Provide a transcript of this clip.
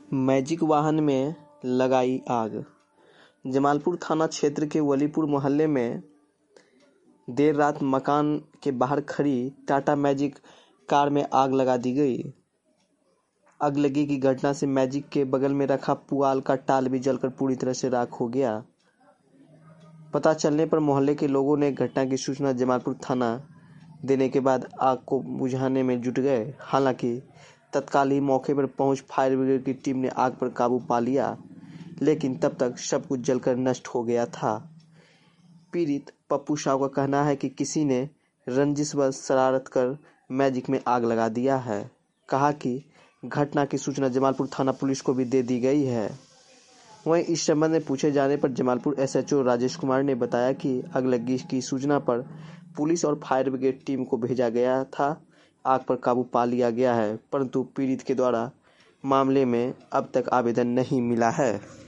Magic वाहन में लगाई आग। जमालपुर थाना क्षेत्र के वलीपुर मोहल्ले में देर रात मकान के बाहर खड़ी टाटा मैजिक कार में आग लगा दी गई। अगलगी की घटना से मैजिक के बगल में रखा पुआल का टाल भी जलकर पूरी तरह से राख हो गया। पता चलने पर मोहल्ले के लोगों ने घटना की सूचना जमालपुर थाना देने के बाद आग को बुझाने में जुट गए। हालांकि तत्काल ही मौके पर पहुंच फायर ब्रिगेड की टीम ने आग पर काबू पा लिया, लेकिन तब तक सब कुछ जलकर नष्ट हो गया था। पीड़ित पप्पू साहू का कहना है कि किसी ने रंजिशवश शरारत कर मैजिक में आग लगा दिया है। कहा कि घटना की सूचना जमालपुर थाना पुलिस को भी दे दी गई है। वहीं इस संबंध में पूछे जाने पर जमालपुर एसएचओ राजेश कुमार ने बताया कि अगलगी की सूचना पर पुलिस और फायर ब्रिगेड टीम को भेजा गया था। आग पर काबू पा लिया गया है, परंतु पीड़ित के द्वारा मामले में अब तक आवेदन नहीं मिला है।